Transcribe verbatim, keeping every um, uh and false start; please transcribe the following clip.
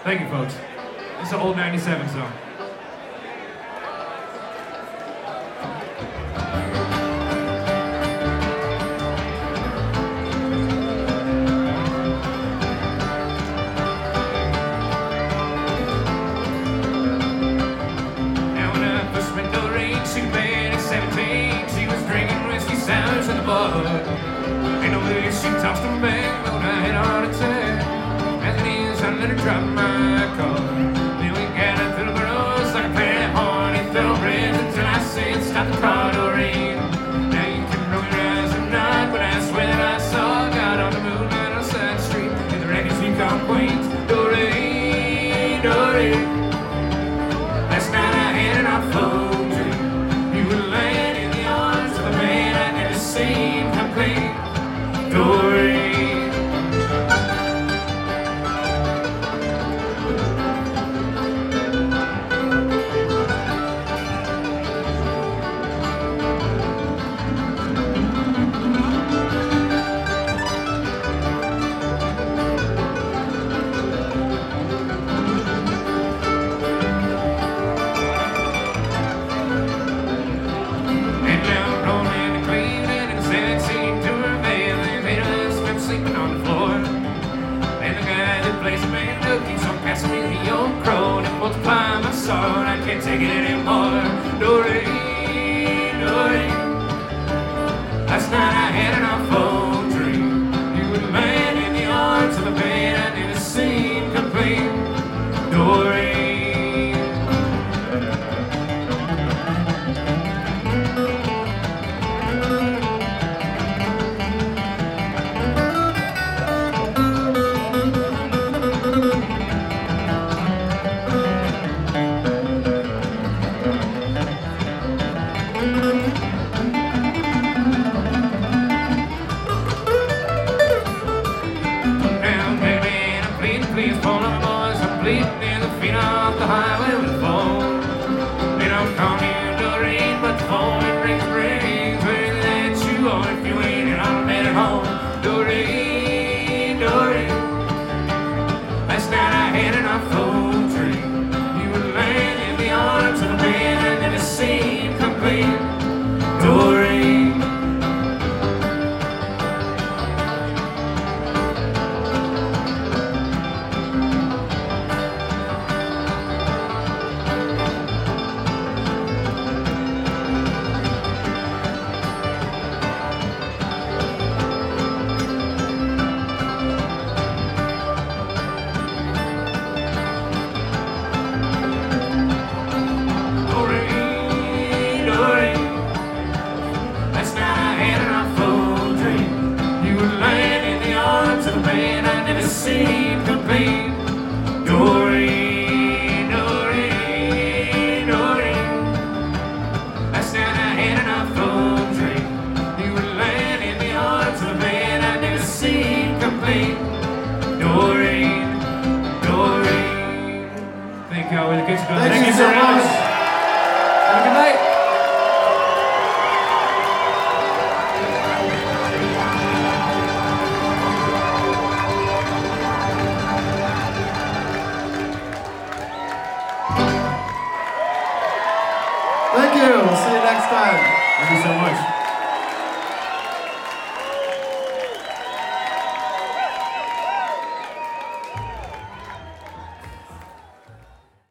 Thank you, folks. It's an old ninety-seven song. Now when I first met Doreen, she was barely seventeen. She was drinking whiskey sours in the bar. Ain't no way she tossed them back, but I had a heart attack. As it is, I let her drive my car. Then we got up through the roads like a pair of horny thoroughbreds until I said, stop the car, Doreen. Now you can roll your eyes or not, but I swear that I saw God on the moonlight on Side Street in the wreckage you call Queens. Doreen, Doreen. Last night I had an awful dream. You were laying in the arms of a man I'd never seen complete. Doreen. Sleeping on the floor, and the guy that plays the man keeps on passing me the old crow and multiply my sorrow, and I can't take it anymore. Doreen, Doreen. Last night I had an awful dream. You were the man in the arms of a man I never seen complete. Doreen. Please, phone up, boys, I'm bleeding near the feet off the highway with the phone. They don't call me Doreen, but the phone it rings, rings. Whether that's you or if you ain't, and I'm at home. Doreen, Doreen. Last night I had an awful dream. You were laying in the arms of a man I never seen complete. Doreen. Seen complete. Doreen, Doreen, Doreen. Last night I had an awful dream. You were laying in the arms of a man I never seen complete. Doreen, Doreen. Thank you, Howard. Thank you so much.